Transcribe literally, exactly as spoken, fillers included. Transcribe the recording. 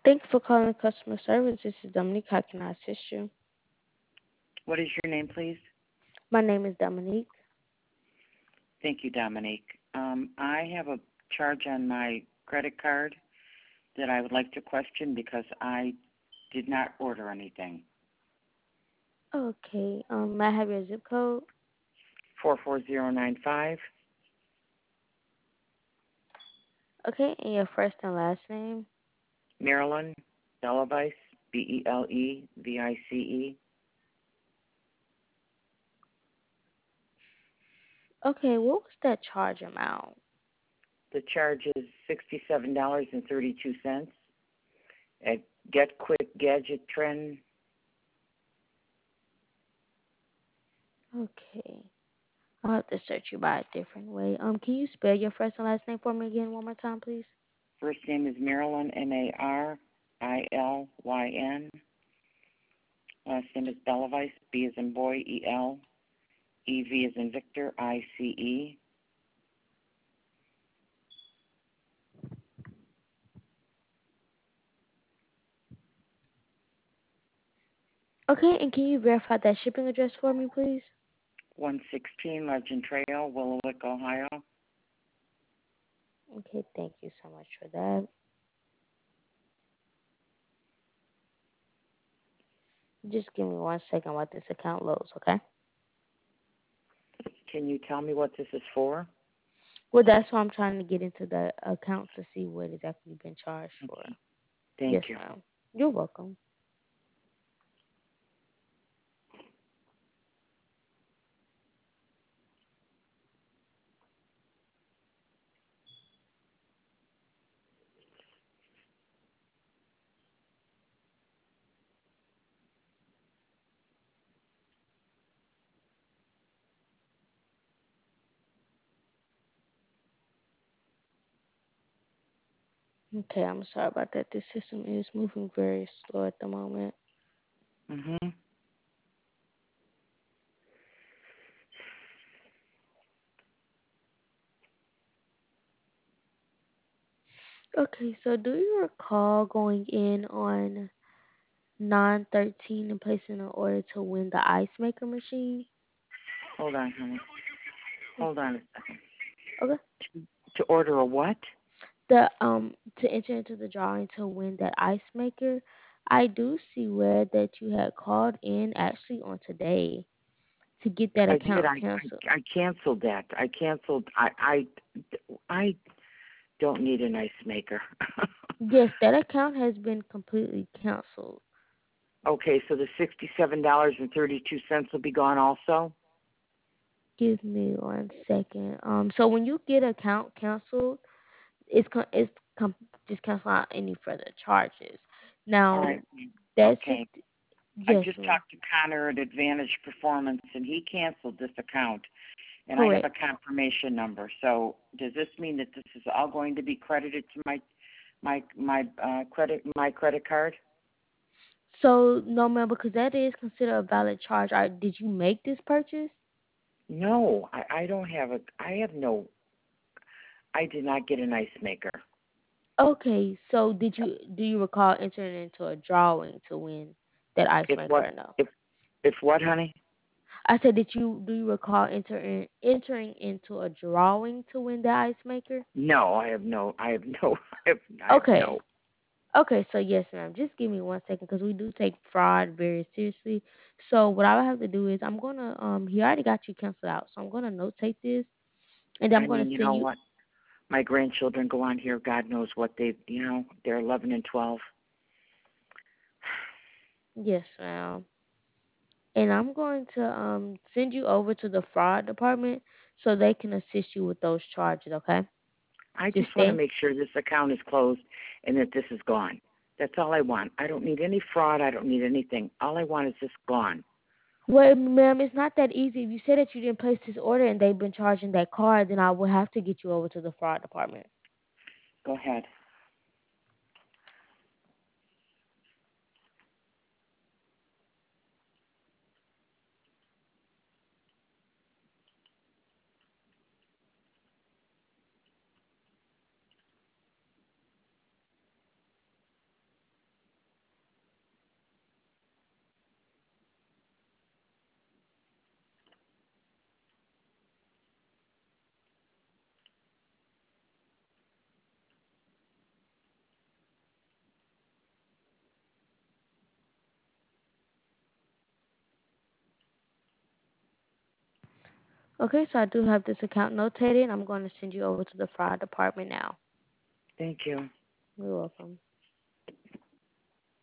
Thank you for calling customer service. This is Dominique. How can I assist you? What is your name, please? My name is Dominique. Thank you, Dominique. Um, I have a charge on my credit card that I would like to question because I did not order anything. Okay. Um, may I have your zip code? four four zero nine five. Okay, and your first and last name? Marilyn Belevice, B E L E V I C E. Okay, what was that charge amount? The charge is sixty-seven dollars and thirty-two cents at Get Quick Gadget Trend. Okay. I'll have to search you by a different way. Um, can you spell your first and last name for me again one more time, please? First name is Marilyn, M A R I L Y N. Last name is Belevice, B as in boy, E L. E V as in Victor, I C E. Okay, and can you verify that shipping address for me, please? one sixteen Legend Trail, Willowick, Ohio. Okay, thank you so much for that. Just give me one second while this account loads, okay? Can you tell me what this is for? Well, that's why I'm trying to get into the account to see what exactly you've been charged for. Thank Yes, you. ma'am. You're welcome. Okay, I'm sorry about that. This system is moving very slow at the moment. Mhm. Okay, so do you recall going in on nine thirteen and placing an order to win the ice maker machine? Hold on, honey. Hold on a second. Okay. To order a what? The um to enter into the drawing to win that ice maker, I do see where that you had called in actually on today to get that I did. account I, canceled. I I canceled that. I canceled. I I I don't need an ice maker. Yes, that account has been completely canceled. Okay, so the sixty-seven dollars and thirty-two cents will be gone also. Give me one second. Um, so when you get account canceled, it's con- it's com- just cancel out any further charges. All Now right. that's Okay. six. I Yes, just ma'am. talked to Connor at Advantage Performance, and he canceled this account. And I have Correct. a confirmation number. So does this mean that this is all going to be credited to my my my uh, credit my credit card? So no, ma'am, because that is considered a valid charge. Are, did you make this purchase? No, I, I don't have a. I have no. I did not get an ice maker. Okay. So did you do you recall entering into a drawing to win that ice If maker? what Or no. if if what, honey? I said, did you do you recall entering entering into a drawing to win the ice maker? No, I have no. I have no. I have, I have Okay. no. Okay, so yes, ma'am. Just give me one second because we do take fraud very seriously. So what I would have to do is I'm gonna um he already got you canceled out, so I'm gonna notate this and then I'm I gonna mean, you send know you. what? My grandchildren go on here. God knows what they. You know, they're eleven and twelve. Yes, ma'am. And I'm going to um send you over to the fraud department so they can assist you with those charges. Okay? I Just just want to stay. make sure this account is closed and that this is gone. That's all I want. I don't need any fraud. I don't need anything. All I want is this gone. Well, ma'am, it's not that easy. If you say that you didn't place this order and they've been charging that card, then I will have to get you over to the fraud department. Go ahead. Okay, so I do have this account notated. I'm going to send you over to the fraud department now. Thank you. You're welcome.